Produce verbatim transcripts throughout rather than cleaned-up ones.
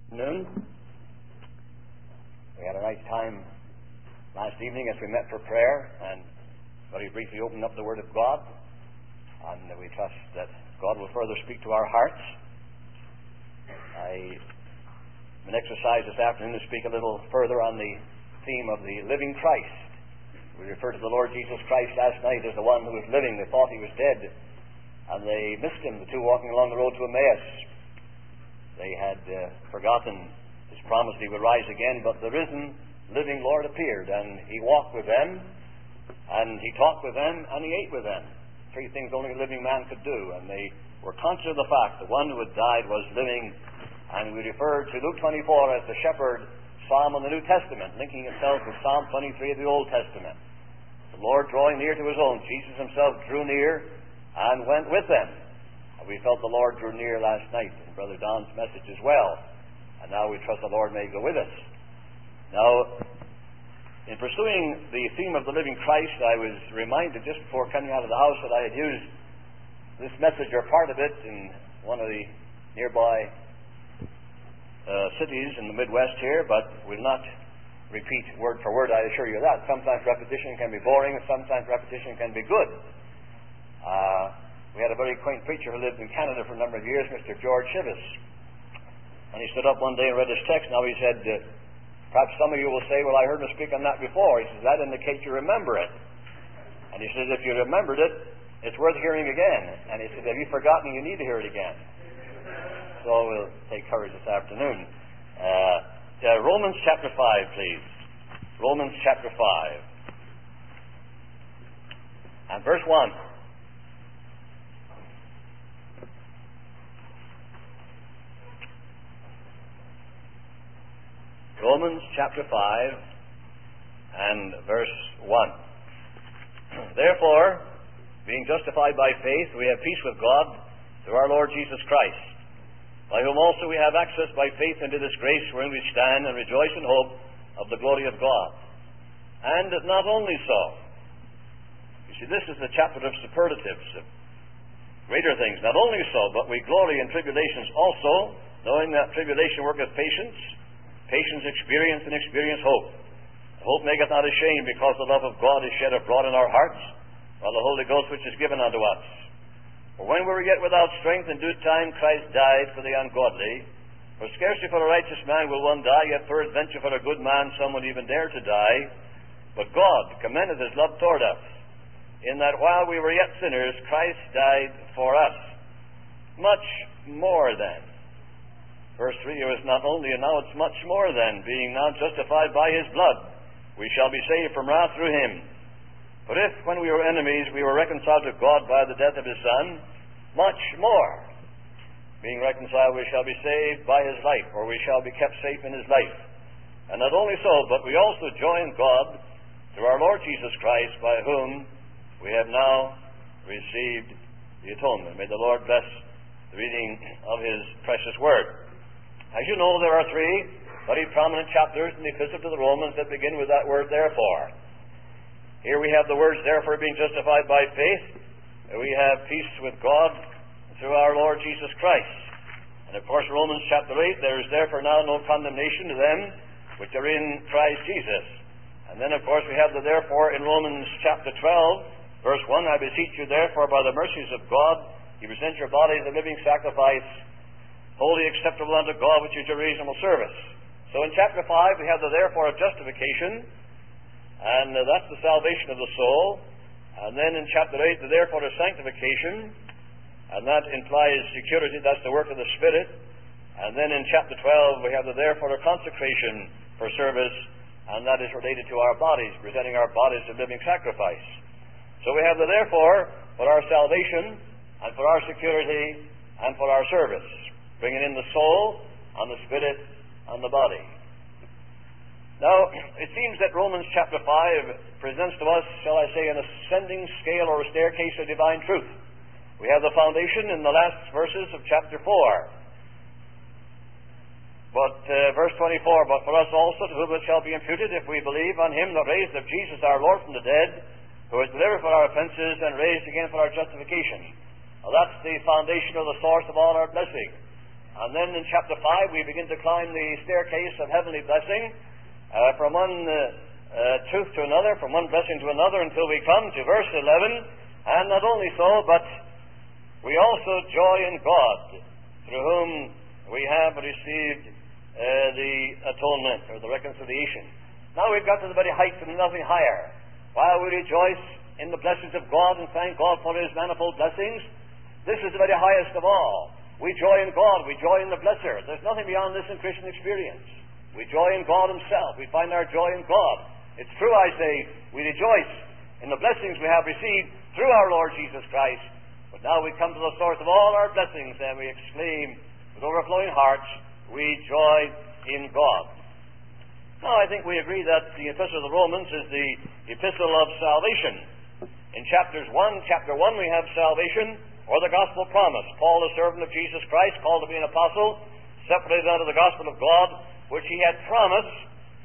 Noon. We had a nice time last evening as we met for prayer and very briefly opened up the Word of God, and we trust that God will further speak to our hearts. I am an exercise this afternoon to speak a little further on the theme of the living Christ. We referred to the Lord Jesus Christ last night as the one who was living. They thought he was dead, and they missed him, the two walking along the road to Emmaus. They had uh, forgotten his promise that he would rise again, but the risen, living Lord appeared, and he walked with them, and he talked with them, and he ate with them. Three things only a living man could do, and they were conscious of the fact the one who had died was living, and we referred to Luke twenty-four as the shepherd psalm in the New Testament, linking itself with Psalm twenty-three of the Old Testament. The Lord drawing near to his own, Jesus himself drew near and went with them. We felt the Lord drew near last night in Brother Don's message as well. And now we trust the Lord may go with us. Now, in pursuing the theme of the living Christ, I was reminded just before coming out of the house that I had used this message or part of it in one of the nearby uh, cities in the Midwest here, but will not repeat word for word, I assure you that. Sometimes repetition can be boring, and sometimes repetition can be good. Uh, We had a very quaint preacher who lived in Canada for a number of years, Mister George Shivis. And he stood up one day and read his text. Now he said, uh, perhaps some of you will say, well, I heard him speak on that before. He says, that indicates you remember it. And he says, if you remembered it, it's worth hearing again. And he said, have you forgotten? You need to hear it again. So we'll take courage this afternoon. Uh, uh, Romans chapter five, please. Romans chapter five. And verse one. Romans chapter five and verse one. Therefore, being justified by faith, we have peace with God through our Lord Jesus Christ, by whom also we have access by faith into this grace wherein we stand and rejoice in hope of the glory of God. And not only so. You see, this is the chapter of superlatives, of greater things. Not only so, but we glory in tribulations also, knowing that tribulation worketh patience, patience experience, and experience hope. Hope maketh not ashamed, because the love of God is shed abroad in our hearts, while the Holy Ghost which is given unto us. For when we were yet without strength, in due time Christ died for the ungodly. For scarcely for a righteous man will one die, yet peradventure for a good man some would even dare to die. But God commendeth his love toward us, in that while we were yet sinners, Christ died for us. Much more then. Verse three, it was not only, and now it's much more than, being now justified by his blood, we shall be saved from wrath through him. But if, when we were enemies, we were reconciled to God by the death of his Son, much more, being reconciled, we shall be saved by his life, or we shall be kept safe in his life. And not only so, but we also join God through our Lord Jesus Christ, by whom we have now received the atonement. May the Lord bless the reading of his precious word. As you know, there are three very prominent chapters in the Epistle to the Romans that begin with that word, therefore. Here we have the words, therefore, being justified by faith. We have peace with God through our Lord Jesus Christ. And of course, Romans chapter eight, there is therefore now no condemnation to them which are in Christ Jesus. And then, of course, we have the therefore in Romans chapter twelve, verse one, I beseech you, therefore, by the mercies of God, you present your bodies a living sacrifice, wholly acceptable unto God, which is your reasonable service. So in chapter five, we have the therefore of justification, and uh, that's the salvation of the soul. And then in chapter eight, the therefore of sanctification, and that implies security, that's the work of the Spirit. And then in chapter twelve, we have the therefore of consecration for service, and that is related to our bodies, presenting our bodies a living sacrifice. So we have the therefore for our salvation, and for our security, and for our service, bringing in the soul, and the spirit, and the body. Now, it seems that Romans chapter five presents to us, shall I say, an ascending scale or a staircase of divine truth. We have the foundation in the last verses of chapter four. But uh, verse twenty-four, but for us also, to whom it shall be imputed, if we believe on him that raised up Jesus our Lord from the dead, who was delivered for our offenses and raised again for our justification. Now, that's the foundation or the source of all our blessing. And then in chapter five, we begin to climb the staircase of heavenly blessing uh, from one uh, uh, truth to another, from one blessing to another, until we come to verse eleven. And not only so, but we also joy in God, through whom we have received uh, the atonement, or the reconciliation. Now we've got to the very heights and nothing higher. While we rejoice in the blessings of God and thank God for His manifold blessings, this is the very highest of all. We joy in God. We joy in the Blesser. There's nothing beyond this in Christian experience. We joy in God Himself. We find our joy in God. It's true, I say, we rejoice in the blessings we have received through our Lord Jesus Christ. But now we come to the source of all our blessings, and we exclaim with overflowing hearts, we joy in God. Now, I think we agree that the Epistle of the Romans is the Epistle of salvation. In chapters one, chapter one, we have salvation, or the gospel promise. Paul, the servant of Jesus Christ, called to be an apostle, separated out of the gospel of God, which he had promised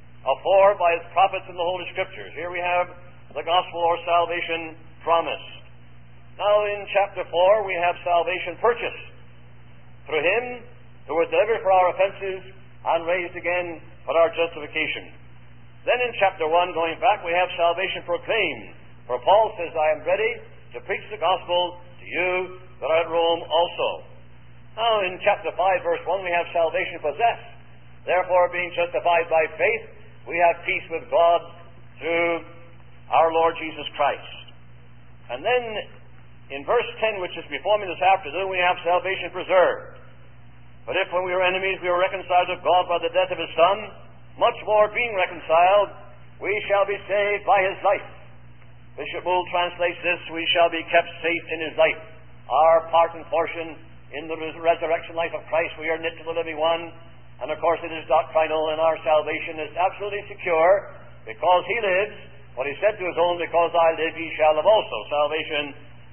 afore by his prophets in the Holy Scriptures. Here we have the gospel or salvation promise. Now in chapter four, we have salvation purchased through him who was delivered for our offenses and raised again for our justification. Then in chapter one, going back, we have salvation proclaimed. For Paul says, I am ready to preach the gospel to you that are at Rome also. Now in chapter five, verse one, we have salvation possessed. Therefore, being justified by faith, we have peace with God through our Lord Jesus Christ. And then in verse ten, which is before me this afternoon, we have salvation preserved. But if when we were enemies we were reconciled to God by the death of His Son, much more being reconciled, we shall be saved by His life. Bishop Moule translates this, we shall be kept safe in His life. Our part and portion in the resurrection life of Christ, we are knit to the living one. And of course it is doctrinal, and our salvation is absolutely secure, because He lives. What He said to His own, because I live, ye shall live also. Salvation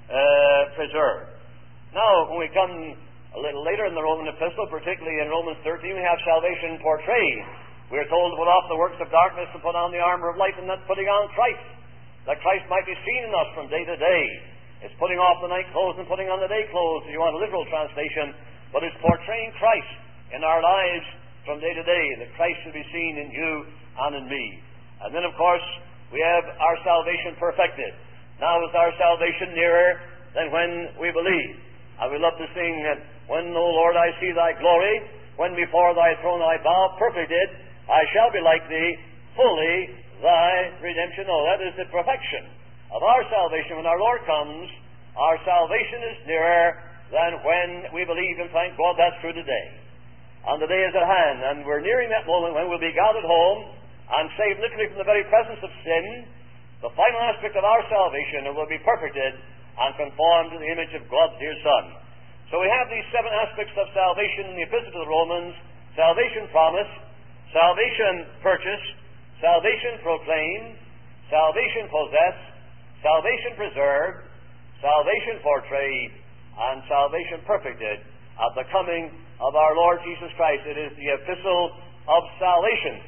uh, preserved. Now, when we come a little later in the Roman epistle, particularly in Romans thirteen, we have salvation portrayed. We are told to put off the works of darkness and put on the armor of light, and that's putting on Christ, that Christ might be seen in us from day to day. It's putting off the night clothes and putting on the day clothes, if you want a literal translation, but it's portraying Christ in our lives from day to day, that Christ should be seen in you and in me. And then, of course, we have our salvation perfected. Now is our salvation nearer than when we believe. And we love to sing, when, O Lord, I see Thy glory, when before Thy throne I bow, perfected, I shall be like Thee, fully Thy redemption. Oh, that is the perfection of our salvation. When our Lord comes, our salvation is nearer than when we believe and thank God. That's true today. And the day is at hand, and we're nearing that moment when we'll be gathered home and saved literally from the very presence of sin. The final aspect of our salvation will be perfected and conformed to the image of God's dear Son. So we have these seven aspects of salvation in the Epistle to the Romans: salvation promised, salvation purchased, salvation proclaimed, salvation possessed, salvation preserved, salvation portrayed, and salvation perfected at the coming of our Lord Jesus Christ. It is the epistle of salvation.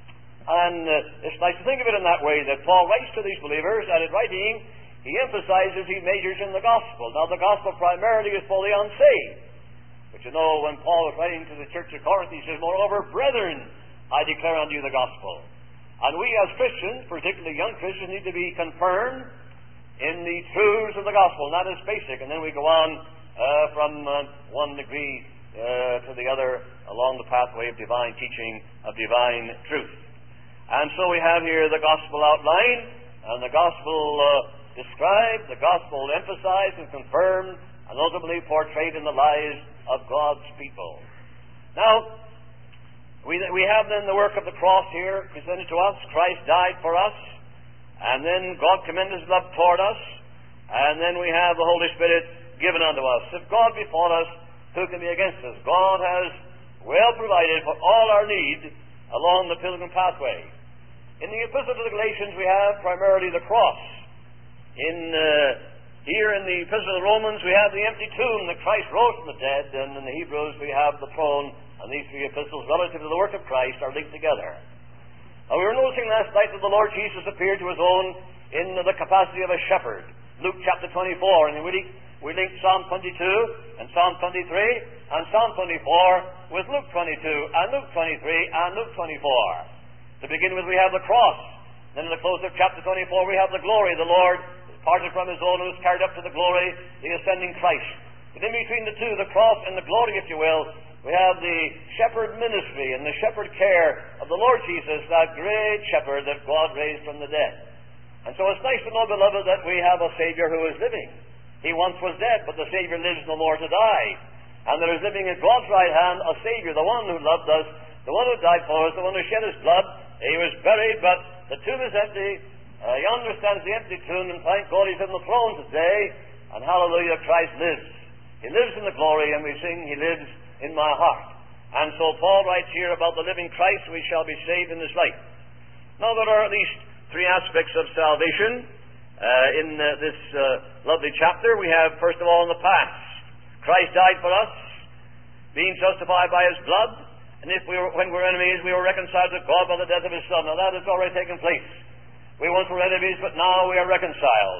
And uh, it's nice to think of it in that way, that Paul writes to these believers, and in writing, he emphasizes, he majors in the gospel. Now, the gospel primarily is for the unsaved. But you know, when Paul was writing to the church of Corinth, he says, moreover, brethren, I declare unto you the gospel. And we as Christians, particularly young Christians, need to be confirmed in the truths of the gospel. And that is basic. And then we go on uh, from uh, one degree uh, to the other along the pathway of divine teaching, of divine truth. And so we have here the gospel outlined, and the gospel uh, described, the gospel emphasized and confirmed, and ultimately portrayed in the lives of God's people. Now, we, we have then the work of the cross here presented to us. Christ died for us, and then God commended His love toward us, and then we have the Holy Spirit given unto us. If God be for us, who can be against us? God has well provided for all our need along the pilgrim pathway. In the Epistle to the Galatians, we have primarily the cross. In uh, here in the Epistle to the Romans, we have the empty tomb that Christ rose from the dead, and in the Hebrews, we have the throne. And these three epistles, relative to the work of Christ, are linked together. Now, we were noticing last night that the Lord Jesus appeared to His own in the capacity of a shepherd. Luke chapter twenty-four, and he really we link Psalm twenty-two and Psalm twenty-three and Psalm twenty-four with Luke twenty-two and Luke twenty-three and Luke twenty-four. To begin with, we have the cross. Then in the close of chapter twenty-four, we have the glory. The Lord parted from his own and was carried up to the glory, the ascending Christ. But in between the two, the cross and the glory, if you will, we have the shepherd ministry and the shepherd care of the Lord Jesus, that great shepherd that God raised from the dead. And so it's nice to know, beloved, that we have a Savior who is living. He once was dead, but the Savior lives no more to die. And there is living at God's right hand a Savior, the one who loved us, the one who died for us, the one who shed his blood. He was buried, but the tomb is empty. Uh, yonder stands the empty tomb, and thank God he's on the throne today. And hallelujah, Christ lives. He lives in the glory, and we sing, he lives in my heart. And so Paul writes here about the living Christ, we shall be saved in this life. Now there are at least three aspects of salvation uh, in uh, this uh, lovely chapter. We have, first of all, in the past. Christ died for us, being justified by his blood, and if we were, when we were enemies, we were reconciled to God by the death of his Son. Now that has already taken place. We once were enemies, but now we are reconciled.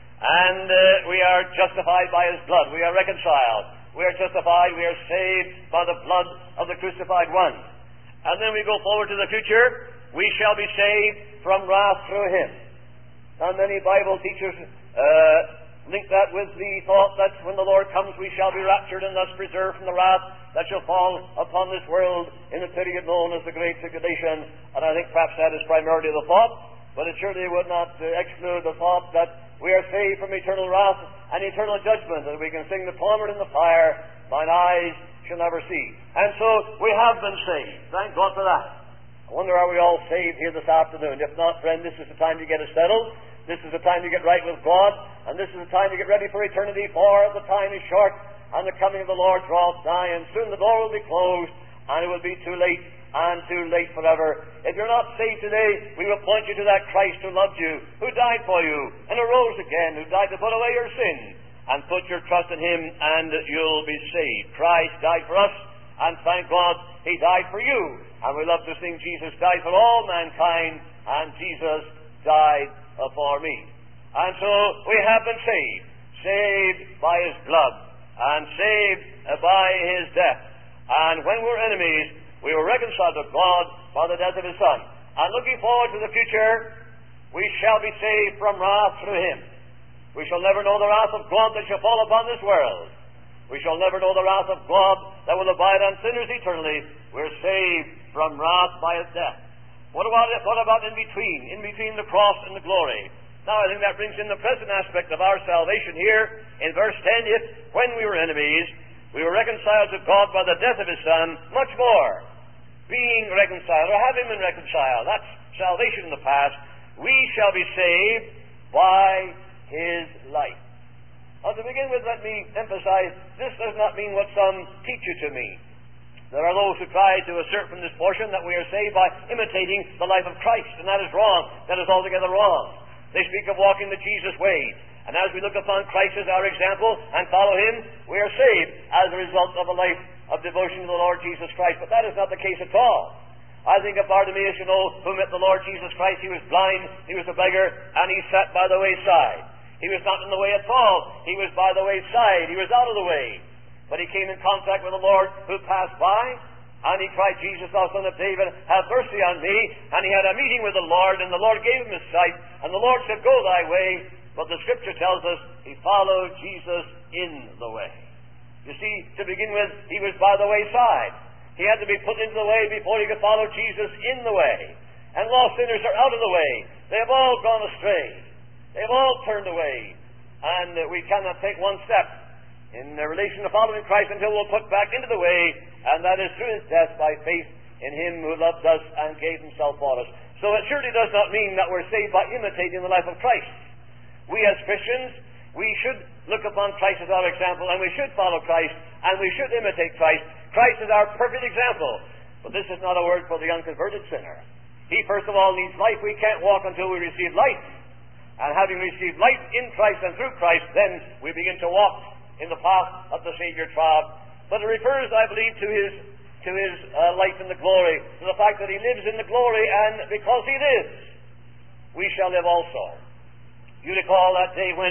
And uh, we are justified by his blood. We are reconciled. We are justified. We are saved by the blood of the crucified one. And then we go forward to the future. We shall be saved from wrath through him. And many Bible teachers uh, link that with the thought that when the Lord comes, we shall be raptured and thus preserved from the wrath that shall fall upon this world in the period known as the Great Tribulation. And I think perhaps that is primarily the thought, but it surely would not uh, exclude the thought that we are saved from eternal wrath and eternal judgment, and we can sing the torment in the fire, mine eyes shall never see. And so we have been saved. Thank God for that. I wonder, are we all saved here this afternoon? If not, friend, this is the time to get it settled. This is the time to get right with God, and this is the time to get ready for eternity, for the time is short, and the coming of the Lord draweth nigh, and soon the door will be closed, and it will be too late, and too late forever. If you're not saved today, we will point you to that Christ who loved you, who died for you, and arose again, who died to put away your sin, and put your trust in him, and you'll be saved. Christ died for us, and thank God he died for you. And we love to sing, Jesus died for all mankind, and Jesus died uh, for me. And so we have been saved, saved by his blood, and saved uh, by his death. And when we were enemies, we were reconciled to God by the death of his Son. And looking forward to the future, we shall be saved from wrath through him. We shall never know the wrath of God that shall fall upon this world. We shall never know the wrath of God that will abide on sinners eternally. We're saved from wrath by his death. What about it? What about in between? In between the cross and the glory. Now I think that brings in the present aspect of our salvation here in verse ten. If, when we were enemies, we were reconciled to God by the death of his Son, much more, being reconciled, or having been reconciled, that's salvation in the past, we shall be saved by his life. Now, to begin with, let me emphasize, this does not mean what some teach you to mean. There are those who try to assert from this portion that we are saved by imitating the life of Christ, and that is wrong. That is altogether wrong. They speak of walking the Jesus way, and as we look upon Christ as our example and follow him, we are saved as a result of a life of devotion to the Lord Jesus Christ. But that is not the case at all. I think of Bartimaeus, you know, who met the Lord Jesus Christ. He was blind, he was a beggar, and he sat by the wayside. He was not in the way at all. He was by the wayside. He was out of the way. But he came in contact with the Lord who passed by, and he cried, Jesus, thou son of David, have mercy on me. And he had a meeting with the Lord, and the Lord gave him his sight. And the Lord said, go thy way. But the Scripture tells us he followed Jesus in the way. You see, to begin with, he was by the wayside. He had to be put into the way before he could follow Jesus in the way. And lost sinners are out of the way. They have all gone astray. They've all turned away, and uh, we cannot take one step in uh, relation to following Christ until we're put back into the way, and that is through his death by faith in him who loved us and gave himself for us. So it surely does not mean that we're saved by imitating the life of Christ. We as Christians, we should look upon Christ as our example, and we should follow Christ, and we should imitate Christ. Christ is our perfect example. But this is not a word for the unconverted sinner. He, first of all, needs life. We can't walk until we receive life. And having received life in Christ and through Christ, then we begin to walk in the path of the Savior trod. But it refers, I believe, to his to his uh, life in the glory, to the fact that he lives in the glory, and because he lives, we shall live also. You recall that day when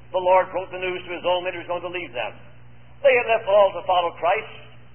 the Lord broke the news to his own that he was going to leave them. They had left all to follow Christ,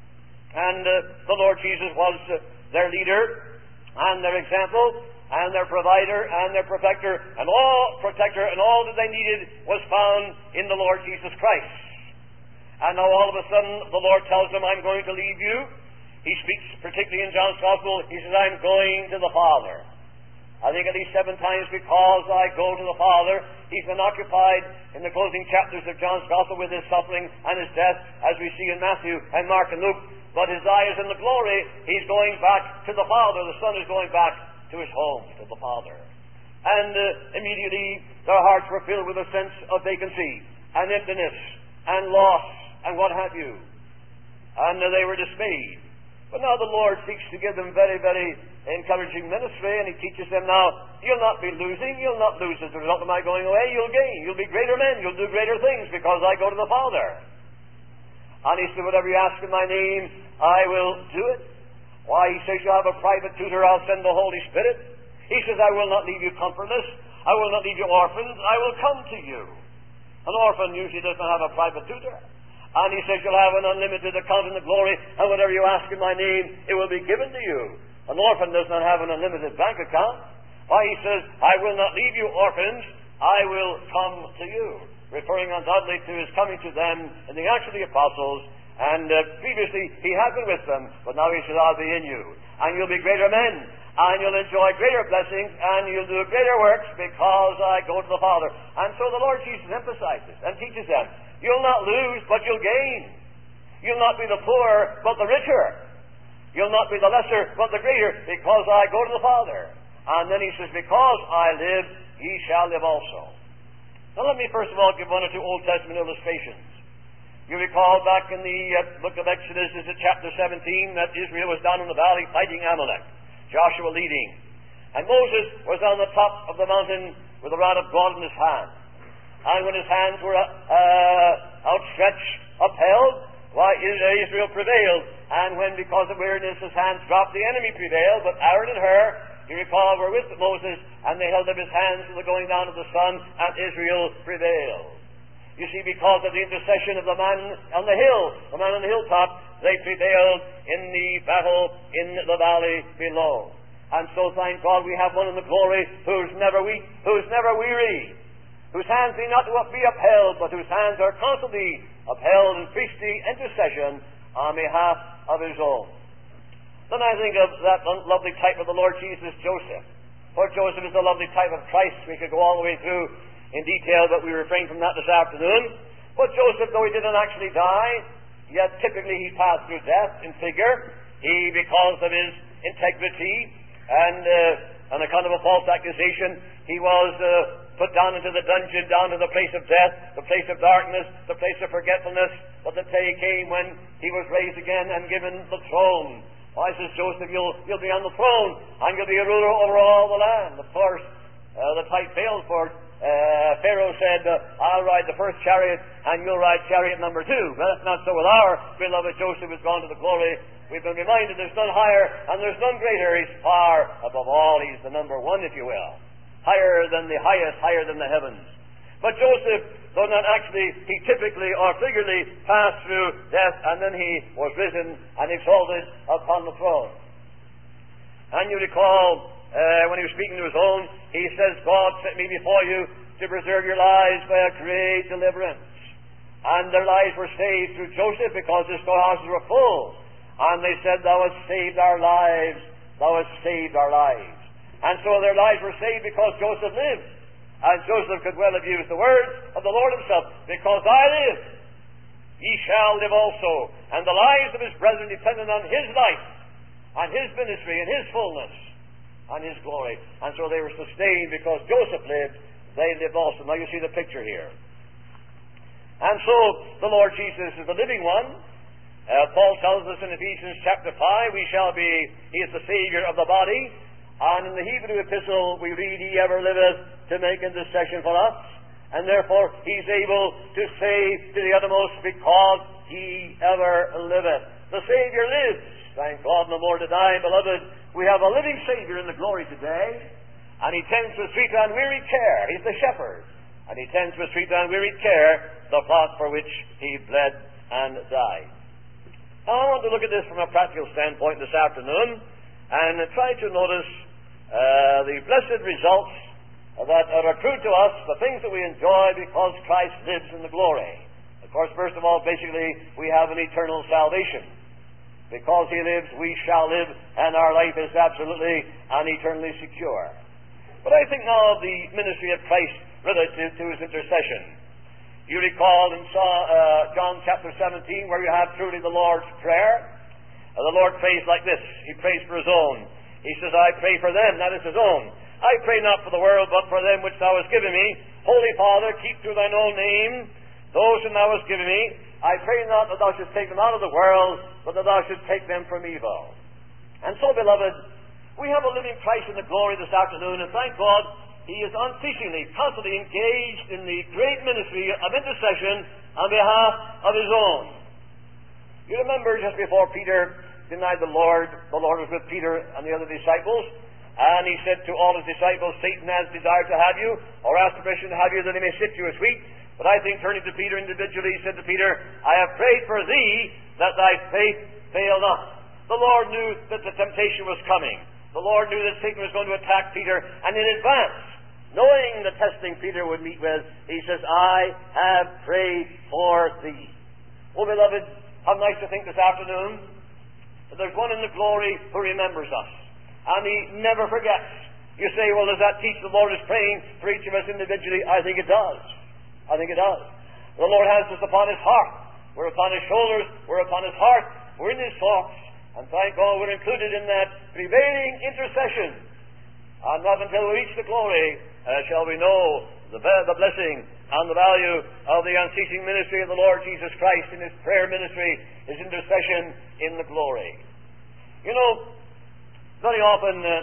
and uh, the Lord Jesus was uh, their leader, and their example, and their provider, and their perfecter, and all protector, and all that they needed was found in the Lord Jesus Christ. And now all of a sudden the Lord tells them, I'm going to leave you. He speaks particularly in John's Gospel, he says, I'm going to the Father. I think at least seven times, because I go to the Father. He's been occupied in the closing chapters of John's Gospel with his suffering and his death, as we see in Matthew and Mark and Luke. But his eye is in the glory. He's going back to the Father. The Son is going back to his home, to the Father. And uh, immediately their hearts were filled with a sense of vacancy and emptiness and loss and what have you. And uh, they were dismayed. But now the Lord seeks to give them very, very encouraging ministry, and he teaches them now, you'll not be losing, you'll not lose as a result of my going away, you'll gain, you'll be greater men, you'll do greater things because I go to the Father. And he said, whatever you ask in my name, I will do it. Why, he says, you have a private tutor, I'll send the Holy Spirit. He says, I will not leave you comfortless, I will not leave you orphans, I will come to you. An orphan usually doesn't have a private tutor. And he says, you'll have an unlimited account in the glory, and whatever you ask in my name, it will be given to you. An orphan does not have an unlimited bank account. Why, he says, I will not leave you orphans, I will come to you. Referring undoubtedly to his coming to them in the Acts of the Apostles. And uh, previously he had been with them, but now he says, I'll be in you. And you'll be greater men, and you'll enjoy greater blessings, and you'll do greater works because I go to the Father. And so the Lord Jesus emphasizes and teaches them, you'll not lose, but you'll gain. You'll not be the poor, but the richer. You'll not be the lesser, but the greater, because I go to the Father. And then he says, because I live, ye shall live also. Now let me first of all give one or two Old Testament illustrations. You recall back in the uh, book of Exodus, is it chapter seventeen, that Israel was down in the valley fighting Amalek. Joshua leading. And Moses was on the top of the mountain with a rod of God in his hand. And when his hands were uh, outstretched, upheld, why, Israel prevailed. And when, because of weariness, his hands dropped, the enemy prevailed. But Aaron and Hur, you recall, were with Moses, and they held up his hands to the going down of the sun, and Israel prevailed. You see, because of the intercession of the man on the hill, the man on the hilltop, they prevailed in the battle in the valley below. And so, thank God, we have one in the glory who's never weak, who's never weary, whose hands be not to be upheld, but whose hands are constantly upheld in priestly intercession on behalf of his own. Then I think of that lovely type of the Lord Jesus, Joseph. For Joseph is a lovely type of Christ. We could go all the way through in detail, but we refrain from that this afternoon. But Joseph, though he didn't actually die, yet typically he passed through death in figure. He, because of his integrity and uh, on account of a false accusation, he was uh, put down into the dungeon, down to the place of death, the place of darkness, the place of forgetfulness. But the day came when he was raised again and given the throne. Why, says Joseph, you'll, you'll be on the throne, and you'll be a ruler over all the land. Of course, uh, the type failed for uh, Pharaoh said, uh, I'll ride the first chariot, and you'll ride chariot number two. Well, that's not so with our beloved Joseph who's gone to the glory. We've been reminded there's none higher, and there's none greater. He's far above all. He's the number one, if you will. Higher than the highest, higher than the heavens. But Joseph, though not actually, he typically or figuratively passed through death, and then he was risen and exalted upon the throne. And you recall, uh, when he was speaking to his own, he says, God set me before you to preserve your lives by a great deliverance. And their lives were saved through Joseph because the storehouses were full. And they said, thou hast saved our lives, thou hast saved our lives. And so their lives were saved because Joseph lived. And Joseph could well have used the words of the Lord himself, because I live, ye shall live also. And the lives of his brethren depended on his life, on his ministry, and his fullness, on his glory. And so they were sustained because Joseph lived, they lived also. Now you see the picture here. And so the Lord Jesus is the living one. Uh, Paul tells us in Ephesians chapter five, we shall be, he is the Savior of the body. And in the Hebrew epistle we read, he ever liveth to make intercession for us. And therefore he's able to save to the uttermost because he ever liveth. The Savior lives. Thank God, no more to die, beloved. We have a living Savior in the glory today. And he tends with sweet and weary care. He's the shepherd. and he tends with sweet and wearied care the flock for which he bled and died. Now, I want to look at this from a practical standpoint this afternoon and try to notice uh, the blessed results that are accrued to us, the things that we enjoy because Christ lives in the glory. Of course, first of all, basically, we have an eternal salvation. Because he lives, we shall live, and our life is absolutely and eternally secure. But I think now of the ministry of Christ relative to his intercession. You recall in uh, John chapter seventeen, where you have truly the Lord's Prayer. Uh, the Lord prays like this. He prays for his own. He says, I pray for them, that is his own. I pray not for the world, but for them which thou hast given me. Holy Father, keep through thine own name those whom thou hast given me. I pray not that thou shouldst take them out of the world, but that thou shouldst take them from evil. And so, beloved, we have a living Christ in the glory this afternoon, and thank God, he is unceasingly, constantly engaged in the great ministry of intercession on behalf of his own. You remember just before Peter denied the Lord, the Lord was with Peter and the other disciples, and he said to all his disciples, Satan has desired to have you, or asked permission to have you, that he may sift you as wheat. But I think, turning to Peter individually, he said to Peter, I have prayed for thee, that thy faith fail not. The Lord knew that the temptation was coming. The Lord knew that Satan was going to attack Peter, and in advance, knowing the testing Peter would meet with, he says, I have prayed for thee. Oh, beloved, how nice to think this afternoon that there's one in the glory who remembers us, and he never forgets. You say, well, does that teach the Lord is praying for each of us individually? I think it does. I think it does. The Lord has us upon his heart. We're upon his shoulders. We're upon his heart. We're in his thoughts. And thank God we're included in that prevailing intercession. And not until we reach the glory uh, shall we know the, the blessing and the value of the unceasing ministry of the Lord Jesus Christ in his prayer ministry, his intercession in the glory. You know, very often uh,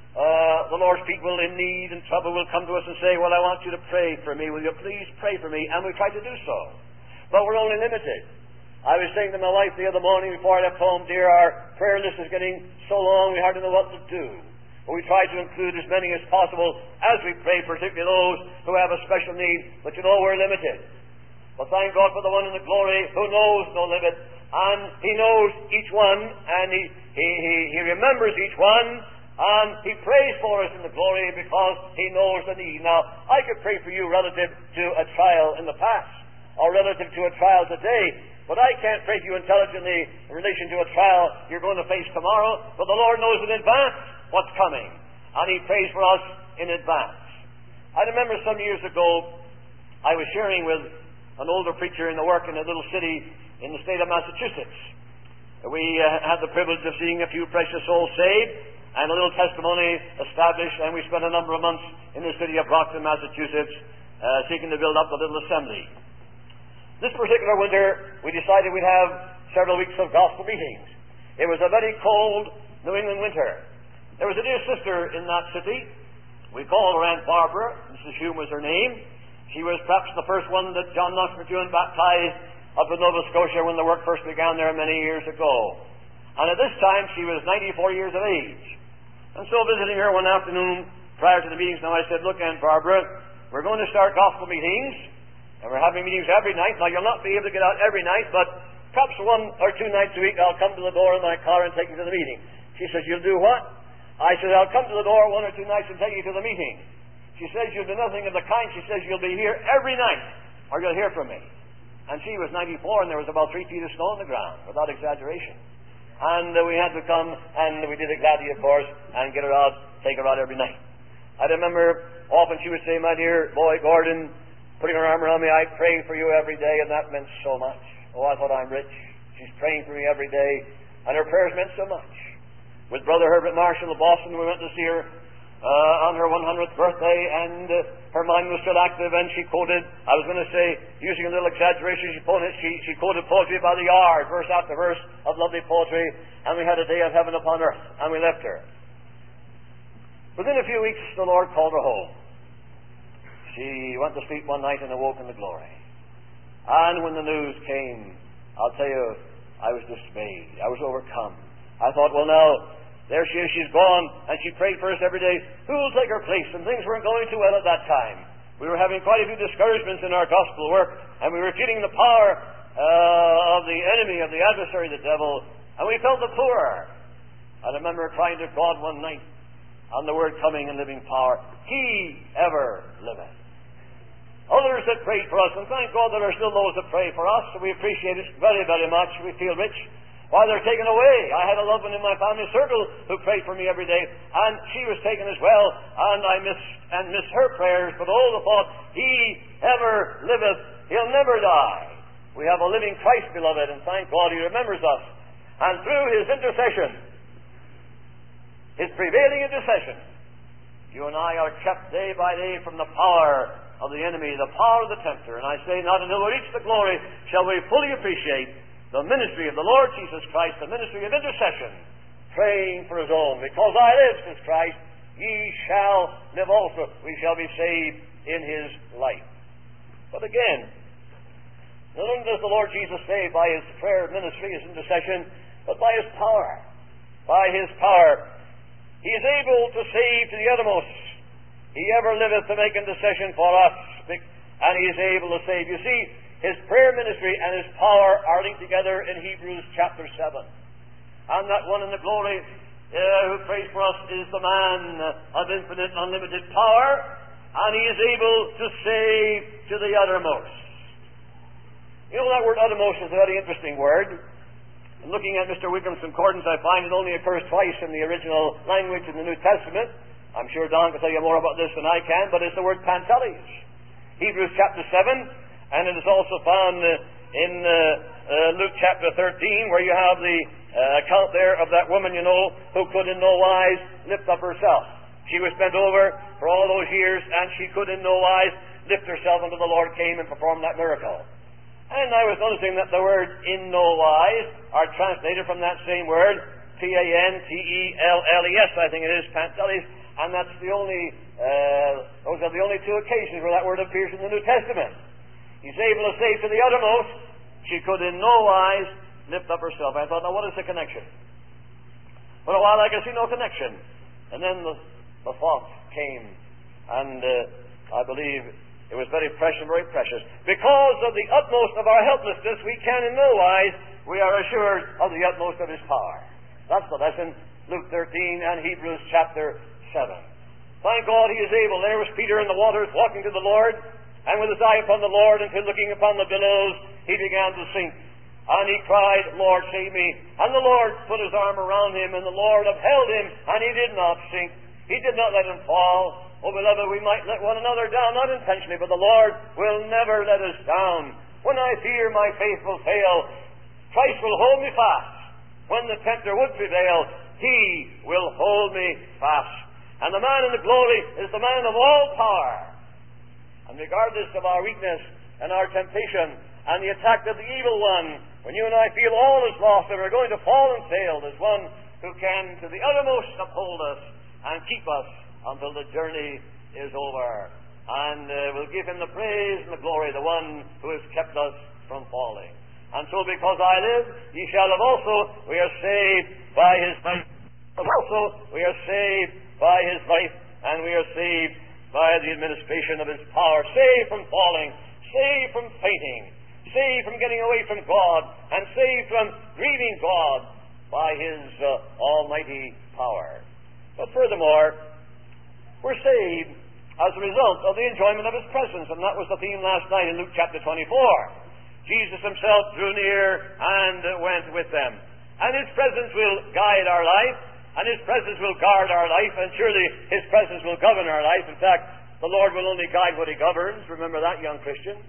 uh, the Lord's people in need and trouble will come to us and say, well, I want you to pray for me. Will you please pray for me? And we try to do so. But we're only limited. I was saying to my wife the other morning before I left home, dear, our prayer list is getting so long we hardly know what to do. But we try to include as many as possible as we pray, particularly those who have a special need. But you know, we're limited. But thank God for the one in the glory who knows no limit. And he knows each one, and he, he, he, he remembers each one, and he prays for us in the glory because he knows the need. Now, I could pray for you relative to a trial in the past, or relative to a trial today, but I can't pray for you intelligently in relation to a trial you're going to face tomorrow. But the Lord knows in advance what's coming, and he prays for us in advance. I remember some years ago, I was sharing with an older preacher in the work in a little city in the state of Massachusetts. We uh, had the privilege of seeing a few precious souls saved, and a little testimony established, and we spent a number of months in the city of Brockton, Massachusetts, uh, seeking to build up a little assembly. This particular winter, we decided we'd have several weeks of gospel meetings. It was a very cold New England winter. There was a dear sister in that city. We called her Aunt Barbara. Missus Hume was her name. She was perhaps the first one that John Knox McEwen baptized up in Nova Scotia when the work first began there many years ago. And at this time, she was ninety-four years of age. And so visiting her one afternoon prior to the meetings, now I said, look, Aunt Barbara, we're going to start gospel meetings, and we're having meetings every night. Now, you'll not be able to get out every night, but perhaps one or two nights a week I'll come to the door in my car and take you to the meeting. She says, you'll do what? I said, I'll come to the door one or two nights and take you to the meeting. She says, you'll do nothing of the kind. She says, you'll be here every night, or you'll hear from me. And she was ninety-four, and there was about three feet of snow on the ground, without exaggeration. And uh, we had to come, and we did it gladly, of course, and get her out, take her out every night. I remember often she would say, my dear boy Gordon, putting her arm around me, I pray for you every day, and that meant so much. Oh, I thought I'm rich. She's praying for me every day, and her prayers meant so much. With Brother Herbert Marshall of Boston, we went to see her uh, on her one hundredth birthday, and uh, her mind was still active, and she quoted, I was going to say, using a little exaggeration, she quoted, she, she quoted poetry by the yard, verse after verse of lovely poetry, and we had a day of heaven upon earth, and we left her. Within a few weeks, the Lord called her home. She went to sleep one night and awoke in the glory. And when the news came, I'll tell you, I was dismayed. I was overcome. I thought, well, now, there she is, she's gone, and she prayed for us every day. Who will take her place? And things weren't going too well at that time. We were having quite a few discouragements in our gospel work, and we were feeling the power uh, of the enemy, of the adversary, the devil, and we felt the poor. I remember crying to God one night on the word coming and living power, He ever liveth. Others that prayed for us, and thank God there are still those that pray for us, so we appreciate it very, very much. We feel rich. While they're taken away, I had a loved one in my family circle who prayed for me every day, and she was taken as well, and I miss and miss her prayers, but all the thought, He ever liveth, He'll never die. We have a living Christ, beloved, and thank God He remembers us. And through His intercession, His prevailing intercession, you and I are kept day by day from the power of the enemy, the power of the tempter. And I say, not until we reach the glory shall we fully appreciate the ministry of the Lord Jesus Christ, the ministry of intercession, praying for His own. Because I live, says Christ, ye shall live also. We shall be saved in His life. But again, not only does the Lord Jesus save by His prayer ministry, His intercession, but by His power. By His power. He is able to save to the uttermost. He ever liveth to make intercession for us, and He is able to save. You see, His prayer ministry and His power are linked together in Hebrews chapter seven. And that one in the glory uh, who prays for us is the man of infinite and unlimited power, and He is able to save to the uttermost. You know, that word uttermost is a very interesting word. And looking at Mister Wickham Concordance, I find it only occurs twice in the original language in the New Testament. I'm sure Don can tell you more about this than I can, but it's the word panteles. Hebrews chapter seven, and it is also found uh, in uh, uh, Luke chapter thirteen, where you have the uh, account there of that woman, you know, who could in no wise lift up herself. She was bent over for all those years, and she could in no wise lift herself until the Lord came and performed that miracle. And I was noticing that the words in no wise are translated from that same word, P A N T E L L E S, I think it is, panteles, and that's the only, uh, those are the only two occasions where that word appears in the New Testament. He's able to save to the uttermost. She could in no wise lift up herself. I thought, now what is the connection? For a while I could see no connection. And then the, the thought came, and uh, I believe it was very precious, very precious. Because of the utmost of our helplessness, we can in no wise, we are assured of the utmost of His power. That's the lesson, Luke thirteen and Hebrews chapter seven. Thank God He is able. There was Peter in the waters walking to the Lord, and with his eye upon the Lord, until looking upon the billows, he began to sink. And he cried, Lord, save me. And the Lord put His arm around him, and the Lord upheld him, and he did not sink. He did not let him fall. Oh, beloved, we might let one another down, not intentionally, but the Lord will never let us down. When I fear my faith will fail, Christ will hold me fast. When the tempter would prevail, He will hold me fast. And the man in the glory is the man of all power. And regardless of our weakness and our temptation and the attack of the evil one, when you and I feel all is lost and we're going to fall and fail, there's one who can to the uttermost uphold us and keep us until the journey is over. And uh, we'll give Him the praise and the glory, the one who has kept us from falling. And so because I live, ye shall live also. We are saved by His life. Also, we are saved by His life, and we are saved by the administration of His power. Saved from falling, saved from fainting, saved from getting away from God, and saved from grieving God by His uh, almighty power. But furthermore, we're saved as a result of the enjoyment of His presence, and that was the theme last night in Luke chapter twenty-four. Jesus Himself drew near and went with them. And His presence will guide our life, and His presence will guard our life, and surely His presence will govern our life. In fact, the Lord will only guide what He governs. Remember that, young Christian.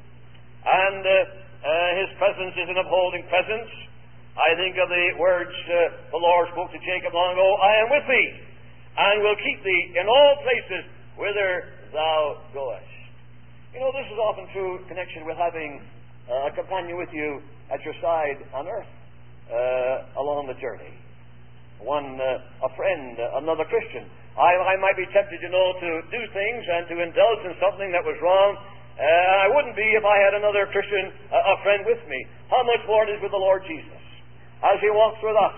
And uh, uh, His presence is an upholding presence. I think of the words uh, the Lord spoke to Jacob long ago, I am with thee, and will keep thee in all places whither thou goest. You know, this is often true in connection with having uh, a companion with you at your side on earth uh, along the journey. One, uh, a friend, uh, another Christian. I, I might be tempted, you know, to do things and to indulge in something that was wrong. Uh, I wouldn't be if I had another Christian, uh, a friend with me. How much more it is with the Lord Jesus, as He walks with us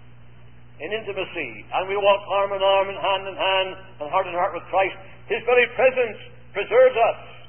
in intimacy, and we walk arm in arm and hand in hand and heart in heart with Christ. His very presence preserves us.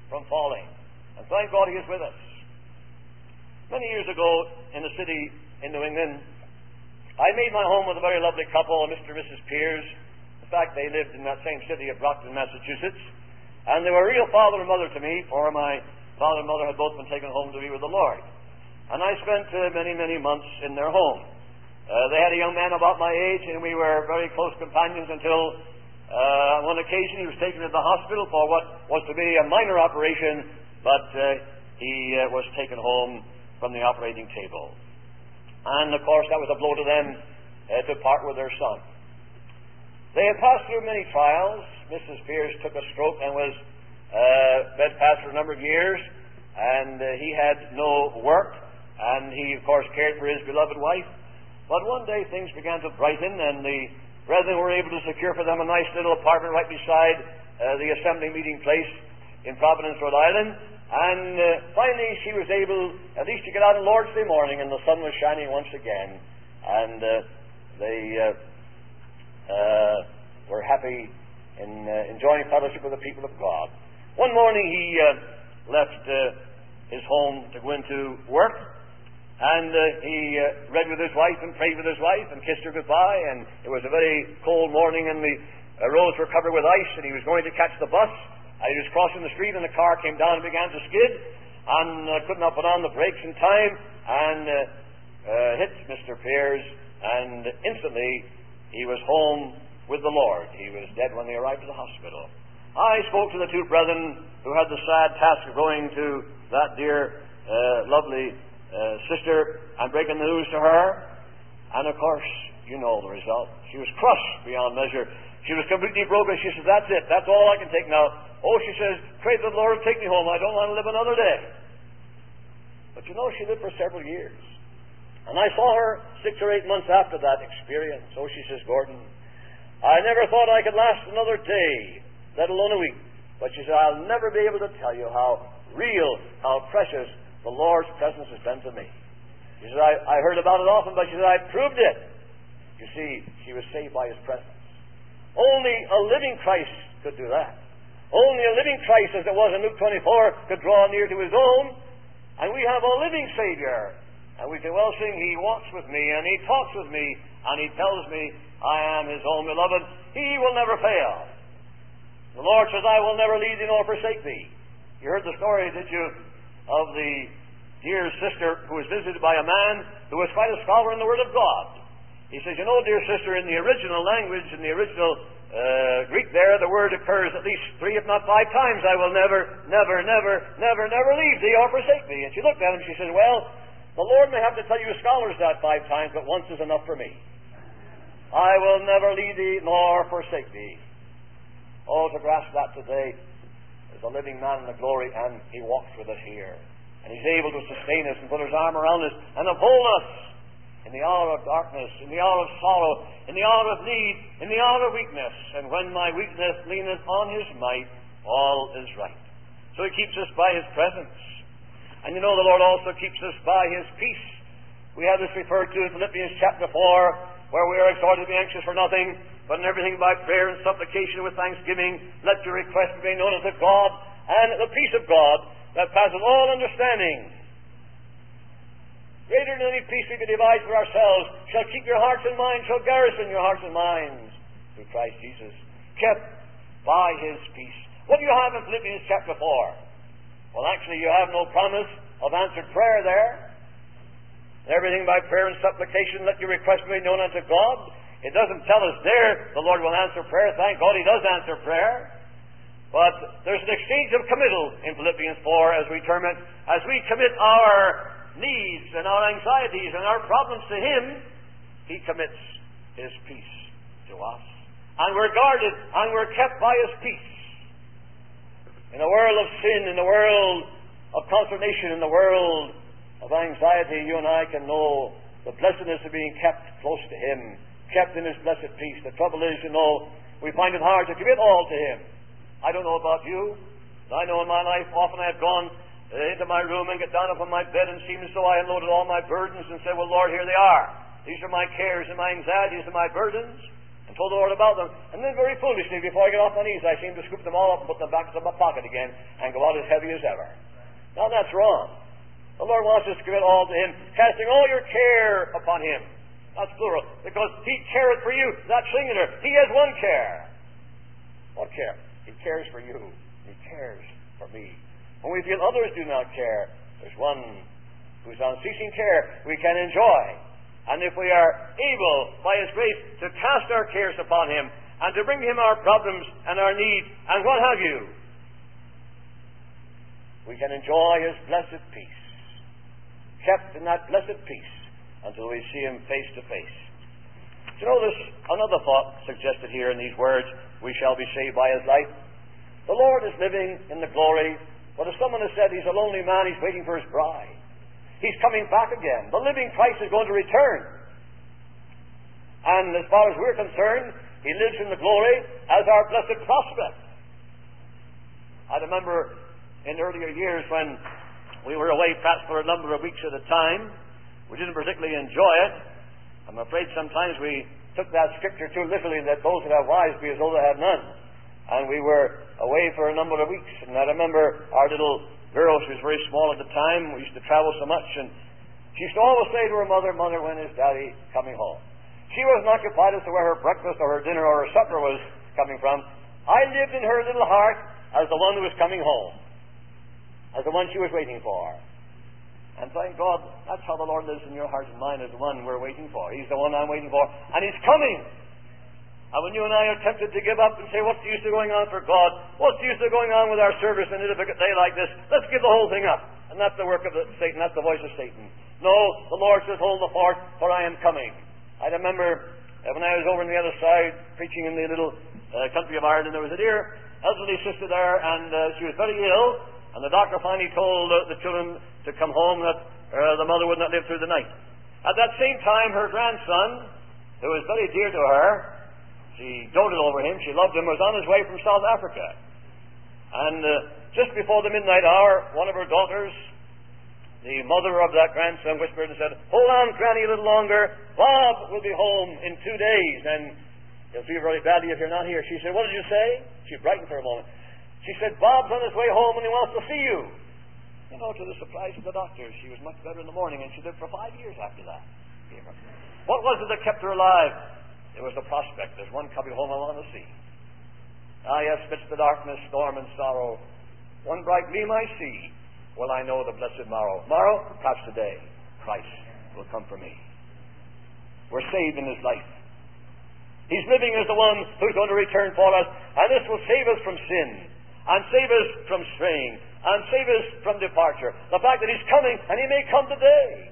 from falling. And thank God He is with us. Many years ago in a city in New England, I made my home with a very lovely couple, Mister and Missus Piers. In fact, they lived in that same city of Brockton, Massachusetts. And they were a real father and mother to me, for my father and mother had both been taken home to be with the Lord. And I spent uh, many, many months in their home. Uh, they had a young man about my age, and we were very close companions until uh, on one occasion he was taken to the hospital for what was to be a minor operation, but uh, he uh, was taken home from the operating table. And, of course, that was a blow to them uh, to part with their son. They had passed through many trials. Missus Piers took a stroke and was uh, bedfast for a number of years, and uh, he had no work, and he, of course, cared for his beloved wife. But one day things began to brighten, and the brethren were able to secure for them a nice little apartment right beside uh, the assembly meeting place in Providence, Rhode Island. And uh, finally she was able at least to get out on Lord's Day morning, and the sun was shining once again. And uh, they uh, uh, were happy in uh, enjoying fellowship with the people of God. One morning he uh, left uh, his home to go into work. And uh, he uh, read with his wife and prayed with his wife and kissed her goodbye. And it was a very cold morning, and the uh, roads were covered with ice, and he was going to catch the bus. And he was crossing the street, and the car came down and began to skid, and uh, could not put on the brakes in time, and uh, uh, hit Mister Piers, and instantly he was home with the Lord. He was dead when they arrived at the hospital. I spoke to the two brethren who had the sad task of going to that dear, uh, lovely Uh, sister and breaking the news to her, and of course you know the result. She was crushed beyond measure. She was completely broken. She says, "That's it, that's all I can take now." Oh, she says, "Pray the Lord take me home, I don't want to live another day." But you know, she lived for several years, and I saw her six or eight months after that experience. Oh, she says, "Gordon, I never thought I could last another day, let alone a week." But she said, "I'll never be able to tell you how real, how precious the Lord's presence has been to me." She said, I, I heard about it often, but she said, "I proved it." You see, she was saved by His presence. Only a living Christ could do that. Only a living Christ, as it was in Luke twenty-four, could draw near to His own. And we have a living Savior. And we can well sing, "He walks with me, and He talks with me, and He tells me I am His own beloved. He will never fail." The Lord says, "I will never leave thee nor forsake thee." You heard the story, did you, of the dear sister who was visited by a man who was quite a scholar in the Word of God. He says, "You know, dear sister, in the original language, in the original uh, Greek there, the word occurs at least three, if not five times. I will never, never, never, never, never leave thee or forsake thee." And she looked at him, she said, "Well, the Lord may have to tell you scholars that five times, but once is enough for me. I will never leave thee nor forsake thee." Oh, to grasp that today, is a living man in the glory, and He walks with us here. And He's able to sustain us and put His arm around us and uphold us in the hour of darkness, in the hour of sorrow, in the hour of need, in the hour of weakness. And when my weakness leaneth on His might, all is right. So He keeps us by His presence. And you know, the Lord also keeps us by His peace. We have this referred to in Philippians chapter four, where we are exhorted to be anxious for nothing, but in everything by prayer and supplication with thanksgiving, let your requests be known unto God, and the peace of God that passeth all understanding, greater than any peace we could devise for ourselves, shall keep your hearts and minds, shall garrison your hearts and minds through Christ Jesus, kept by His peace. What do you have in Philippians chapter four? Well, actually, you have no promise of answered prayer there. Everything by prayer and supplication, let your requests be known unto God. It doesn't tell us there the Lord will answer prayer. Thank God He does answer prayer. But there's an exchange of committal in Philippians four, as we term it. As we commit our needs and our anxieties and our problems to Him, He commits His peace to us. And we're guarded and we're kept by His peace. In a world of sin, in a world of consternation, in the world of anxiety, you and I can know the blessedness of being kept close to Him, kept in His blessed peace. The trouble is, you know, we find it hard to commit all to Him. I don't know about you, but I know in my life often I have gone uh, into my room and get down upon my bed and seemed as though I unloaded all my burdens and said, "Well, Lord, here they are. These are my cares and my anxieties and my burdens." And told the Lord about them. And then very foolishly, before I get off my knees, I seem to scoop them all up and put them back into my pocket again and go out as heavy as ever. Now that's wrong. The Lord wants us to give it all to Him, casting all your care upon Him. That's plural, because He careth for you, not singular. He has one care. What care? He cares for you. He cares for me. When we feel others do not care, there's one whose unceasing care we can enjoy. And if we are able, by His grace, to cast our cares upon Him and to bring Him our problems and our needs and what have you, we can enjoy His blessed peace, kept in that blessed peace until we see Him face to face. Do you know this? Another thought suggested here in these words, we shall be saved by His light. The Lord is living in the glory, but as someone has said, He's a lonely man, He's waiting for His bride. He's coming back again. The living Christ is going to return. And as far as we're concerned, He lives in the glory as our blessed prospect. I remember in earlier years when we were away perhaps for a number of weeks at a time, we didn't particularly enjoy it. I'm afraid sometimes we took that scripture too literally, that those that have wives be as though they have none. And we were away for a number of weeks. And I remember our little girl, she was very small at the time, we used to travel so much, and she used to always say to her mother, Mother, when is Daddy coming home? She wasn't occupied as to where her breakfast or her dinner or her supper was coming from. I lived in her little heart as the one who was coming home, as the one she was waiting for. And thank God, that's how the Lord lives in your heart and mine, as the one we're waiting for. He's the one I'm waiting for, and He's coming. And when you and I are tempted to give up and say, what's the use of going on for God? What's the use of going on with our service on a day like this? Let's give the whole thing up. And that's the work of the Satan. That's the voice of Satan. No, the Lord says, hold the fort, for I am coming. I remember uh, when I was over on the other side, preaching in the little uh, country of Ireland, there was a dear elderly sister there, and uh, she was very ill, and the doctor finally told uh, the children to come home, that uh, the mother would not live through the night. At that same time, her grandson, who was very dear to her, she doted over him, she loved him, was on his way from South Africa. And uh, just before the midnight hour, one of her daughters, the mother of that grandson, whispered and said, hold on, Granny, a little longer. Bob will be home in two days, and he'll feel very badly if you're not here. She said, what did you say? She brightened for a moment. She said, Bob's on his way home and he wants to see you. You know, to the surprise of the doctor, she was much better in the morning, and she lived for five years after that. What was it that kept her alive? It was the prospect. There's one coming home I want to see. Ah, yes, midst the darkness, storm, and sorrow, one bright gleam I see. Well, I know the blessed morrow. Morrow, perhaps today, Christ will come for me. We're saved in His life. He's living as the one who's going to return for us, and this will save us from sin, and save us from straying, and save us from departure. The fact that He's coming, and He may come today.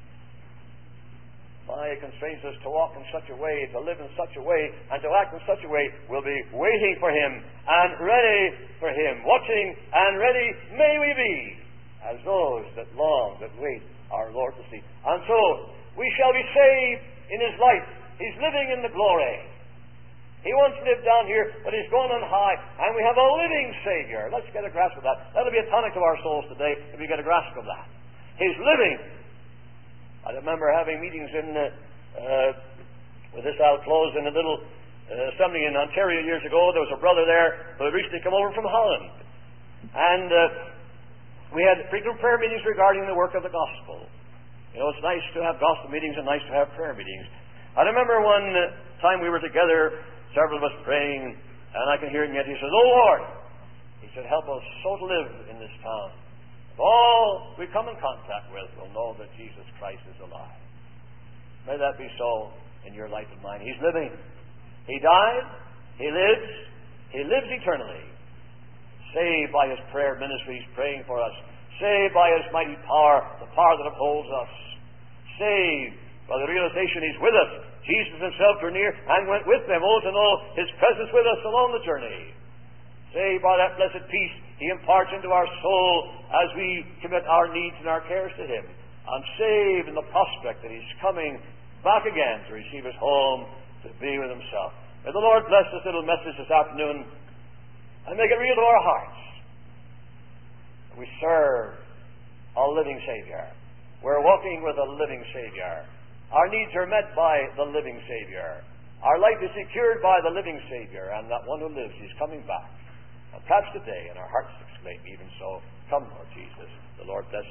My, it constrains us to walk in such a way, to live in such a way, and to act in such a way. We'll be waiting for Him, and ready for Him. Watching and ready may we be, as those that long, that wait our Lord to see. And so, we shall be saved in His life. He's living in the glory. He once lived down here, but He's gone on high, and we have a living Savior. Let's get a grasp of that. That'll be a tonic to our souls today, if we get a grasp of that. He's living. I remember having meetings in, uh, uh, with this I'll close, in a little uh, assembly in Ontario years ago. There was a brother there who had recently come over from Holland. And uh, we had frequent prayer meetings regarding the work of the gospel. You know, it's nice to have gospel meetings and nice to have prayer meetings. I remember one uh, time we were together, several of us praying, and I can hear him yet. He says, "Oh Lord," he said, "help us so to live in this town. All we come in contact with will know that Jesus Christ is alive." May that be so in your life and mine. He's living. He died. He lives. He lives eternally. Saved by His prayer ministries, praying for us. Saved by His mighty power, the power that upholds us. Saved by the realization He's with us. Jesus Himself drew near and went with them. Oh, to know His presence with us along the journey. Saved by that blessed peace He imparts into our soul as we commit our needs and our cares to Him. I'm saved in the prospect that He's coming back again to receive us home, to be with Himself. May the Lord bless this little message this afternoon and make it real to our hearts. We serve a living Savior. We're walking with a living Savior. Our needs are met by the living Savior. Our life is secured by the living Savior, and that one who lives is coming back. And perhaps today, in our hearts exclaim, even so, come, Lord Jesus. The Lord bless